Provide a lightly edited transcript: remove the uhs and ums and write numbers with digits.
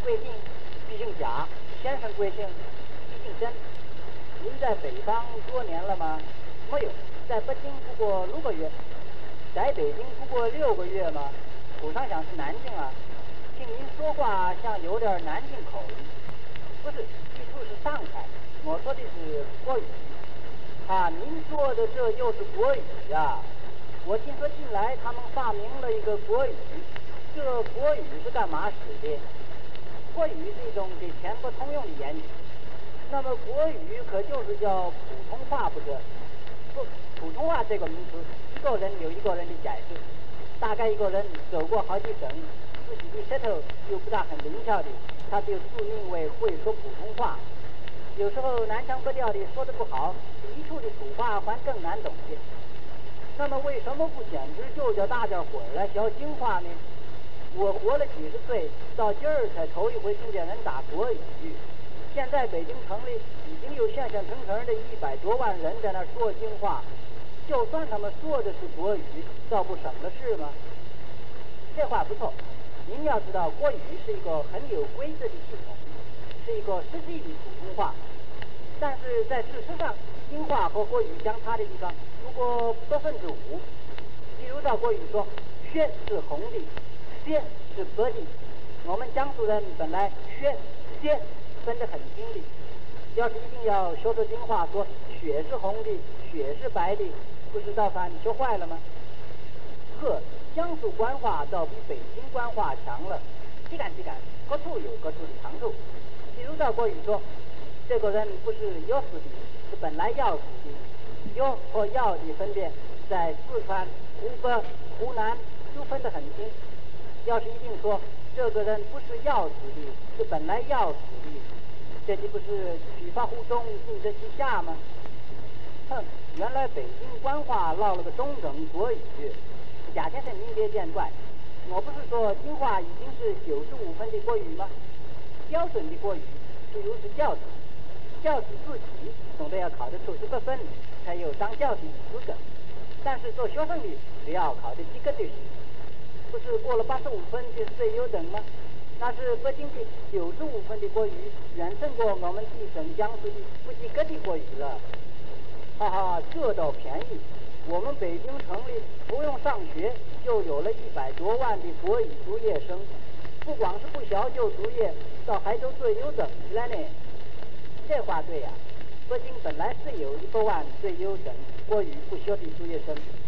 贵姓，必姓贾，先生贵姓，必姓甄。您在北方多年了吗？没有，在北京不过6个月，在北京不过6个月嘛。土上想是南京啊，听您说话像有点南京口音。不是，记住是上海，我说的是国语。啊，您说的这就是国语呀。我听说近来他们发明了一个国语，这国语是干嘛使的？国语是一种给全国通用的言语。那么国语可就是叫普通话不是？不，普通话这个名词，一个人有一个人的解释。大概一个人走过好几省，自己的舌头又不大很灵巧的，他就自命为会说普通话。有时候南腔北调的说得不好，比一处的土话还更难懂些。那么为什么不简直就叫大家伙来学京话呢？我活了几十岁，到今儿才头一回听见人打国语。现在北京城里已经有现成的100多万人在那说京话，就算他们说的是国语，倒不省了事吗？这话不错。您要知道，国语是一个很有规则的系统，是一个实际的普通话。但是在事实上，京话和国语相差的地方不过5%。比如照国语说，雪是红的，血是白的。我们江苏人本来血血分得很清的，要是一定要学着京话说血是红的，血是白的，不是倒反学坏了吗？呵，江苏官话倒比北京官话强了，岂敢，各处有各处的长处。比如照国语说，这个人不是有死的，是本来要死的。有和要的分别在四川、湖北、湖南都分得很清。要是一定说这个人不是要死的，是本来要死的，这岂不是取法乎中，尽得其下吗？哼，原来北京官话落了个中等国语。贾先生您别见怪，我不是说京话已经是95分的国语吗？标准的国语，譬如是教子，教子自己总得要考得出10分，才有当教师的资格。但是做学生的只要考得及格就行。不是过了85分就是最优等吗？那是北京的95分的国语，远胜过我们地省江苏的不及格的国语了。哈哈，这倒便宜。我们北京城里不用上学，就有了100多万的国语读业生，不光是不学就读业，倒还都最优等起来呢。这话对呀，北京本来是有100万最优等国语不学的读业生。